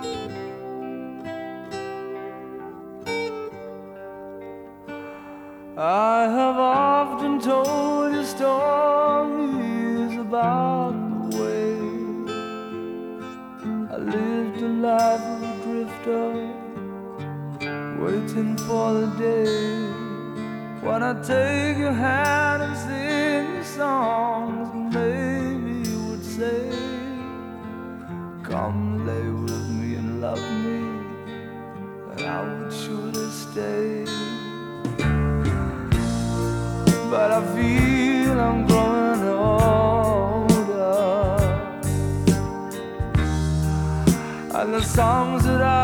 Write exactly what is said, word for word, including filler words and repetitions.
I have often told you stories about the way I lived a life of a drifter, waiting for the day when I take your hand and sing you songs, and maybe you would say, come lay with me and love me, and I would surely stay. But I feel I'm growing older, and the songs that I